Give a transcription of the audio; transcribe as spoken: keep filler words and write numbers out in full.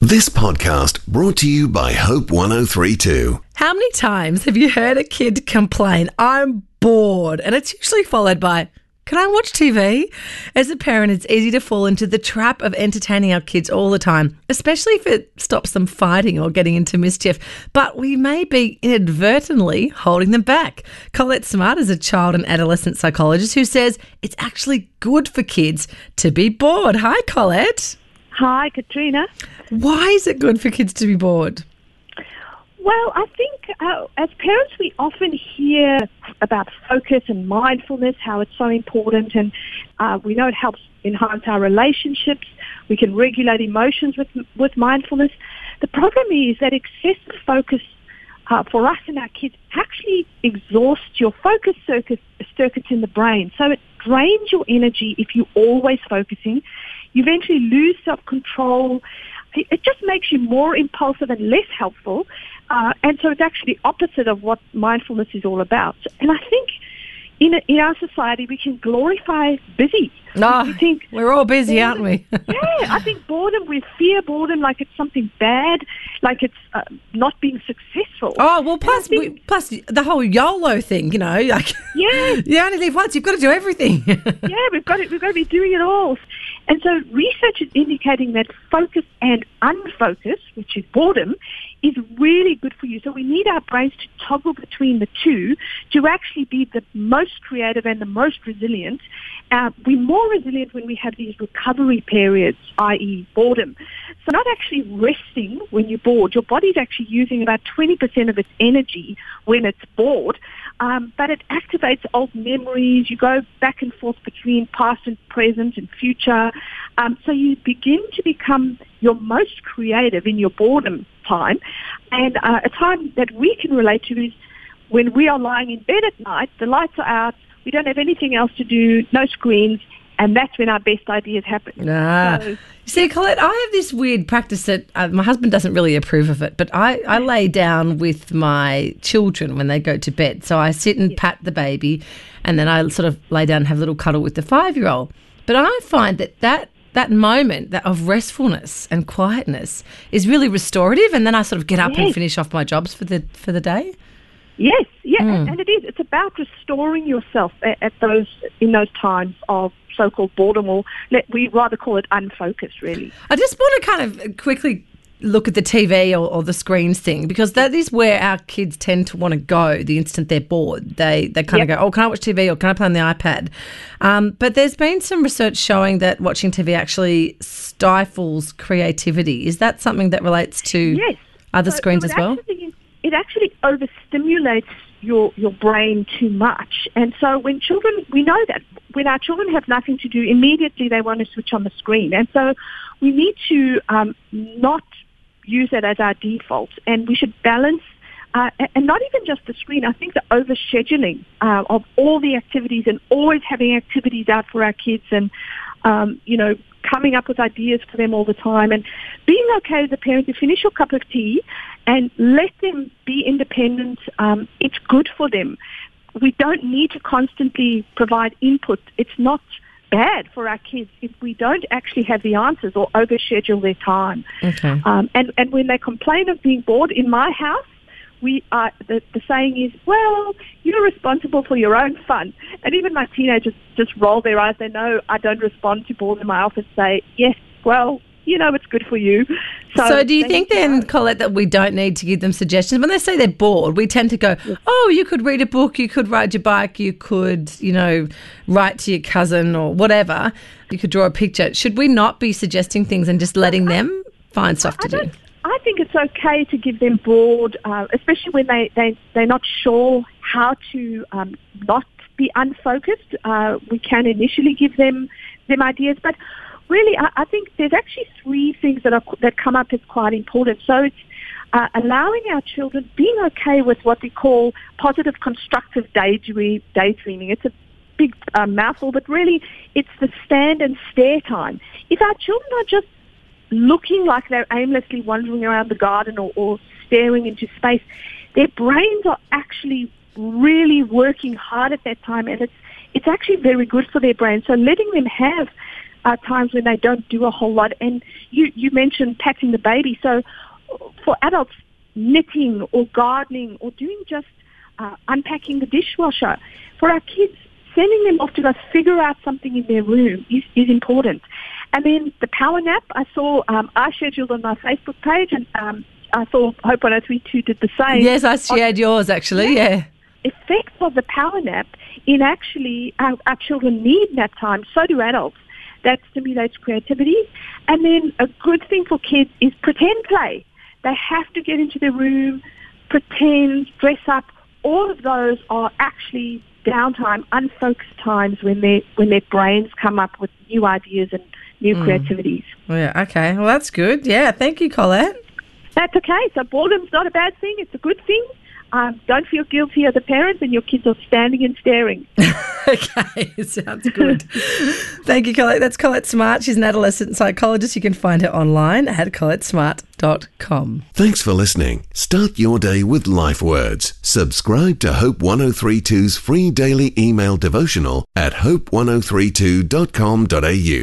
This podcast brought to you by Hope one oh three point two. How many times have you heard a kid complain, "I'm bored," and it's usually followed by, "Can I watch T V?" As a parent, it's easy to fall into the trap of entertaining our kids all the time, especially if it stops them fighting or getting into mischief. But we may be inadvertently holding them back. Colette Smart is a child and adolescent psychologist who says it's actually good for kids to be bored. Hi, Colette. Hi, Katrina. Why is it good for kids to be bored? Well, I think uh, as parents we often hear about focus and mindfulness, how it's so important, and uh, we know it helps enhance our relationships. We can regulate emotions with with mindfulness. The problem is that excessive focus uh, for us and our kids actually exhausts your focus circuits, circuits in the brain. So it drains your energy if you're always focusing. You eventually lose self-control. It just makes you more impulsive and less helpful. Uh, and so it's actually the opposite of what mindfulness is all about. And I think in a, in our society we can glorify busy. Oh, we think we're all busy, boredom, aren't we? yeah, I think boredom, we fear boredom like it's something bad, like it's uh, not being successful. Oh, well, plus, think, we, plus the whole YOLO thing, you know. Like, yeah. You only live once, you've got to do everything. yeah, we've got to, we've got to be doing it all. And so research is indicating that focus and unfocus, which is boredom, is really good for you. So we need our brains to toggle between the two to actually be the most creative and the most resilient. Uh, we're more resilient when we have these recovery periods, that is boredom. So not actually resting when you're bored. Your body's actually using about twenty percent of its energy when it's bored, um, but it activates old memories. You go back and forth between past and present and future. Um, so you begin to become your most creative in your boredom time. And uh, a time that we can relate to is when we are lying in bed at night, the lights are out, we don't have anything else to do, no screens, and that's when our best ideas happen. Ah. So, See, Colette, I have this weird practice that uh, my husband doesn't really approve of it, but I, I lay down with my children when they go to bed. So I sit and yes. pat the baby, and then I sort of lay down and have a little cuddle with the five-year-old. But I find that that that moment that of restfulness and quietness is really restorative, and then I sort of get up yes. and finish off my jobs for the for the day. Yes, yeah, Mm. and, and it is. It's about restoring yourself at, at those in those times of so-called boredom, or let, we rather call it unfocused, really. I just want to kind of quickly look at the T V or, or the screens thing, because that is where our kids tend to want to go the instant they're bored. They they kind Yep. of go, oh, can I watch T V or can I play on the iPad? Um, but there's been some research showing that watching T V actually stifles creativity. Is that something that relates to Yes. other So- screens so as it well? Actually, it actually overstimulates your, your brain too much. And so when children, we know that when our children have nothing to do, immediately they want to switch on the screen. And so we need to um, not use it as our default, and we should balance, uh, and not even just the screen. I think the overscheduling uh, of all the activities and always having activities out for our kids, and um, you know, coming up with ideas for them all the time, and being okay as a parent to finish your cup of tea and let them be independent. Um, it's good for them. We don't need to constantly provide input. It's not bad for our kids if we don't actually have the answers or overschedule their time. Okay. Um, and, and when they complain of being bored in my house, we are, the, the saying is, well, you're responsible for your own fun. And even my teenagers just roll their eyes. They know I don't respond to boredom. I often say, yes, well, you know, it's good for you. So, So do you they think need to then, know. Colette, that we don't need to give them suggestions? When they say they're bored, we tend to go, oh, you could read a book, you could ride your bike, you could, you know, write to your cousin or whatever. You could draw a picture. Should we not be suggesting things and just letting them find stuff to I do? don't- I think it's okay to give them bored, uh, especially when they, they, they're not sure how to um, not be unfocused. Uh, we can initially give them them ideas, but really I, I think there's actually three things that are that come up as quite important. So it's uh, allowing our children, being okay with what we call positive constructive daydream, daydreaming. It's a big uh, mouthful, but really it's the stand and stare time. If our children are just looking like they're aimlessly wandering around the garden or, or staring into space, their brains are actually really working hard at that time, and it's it's actually very good for their brain. So letting them have uh, times when they don't do a whole lot. And you, you mentioned patting the baby. So for adults, knitting or gardening or doing just uh, unpacking the dishwasher. For our kids, sending them off to go figure out something in their room is, is important. And then the power nap, I saw, um, I scheduled on my Facebook page, and um, I saw Hope one oh three two did the same. Yes, I shared on, yours actually, yeah. Effects of the power nap in actually, our, our children need nap time, so do adults. That stimulates creativity. And then a good thing for kids is pretend play. They have to get into their room, pretend, dress up. All of those are actually downtime, unfocused times when, they, when their brains come up with new ideas and new mm. creativities. Yeah, okay. Well, that's good. Yeah, thank you, Colette. That's okay. So boredom's not a bad thing. It's a good thing. Um, don't feel guilty as a parent and your kids are standing and staring. Okay, sounds good. Thank you, Colette. That's Colette Smart. She's an adolescent psychologist. You can find her online at colette smart dot com. Thanks for listening. Start your day with Life Words. Subscribe to Hope one oh three two's free daily email devotional at hope one oh three two dot com dot a u.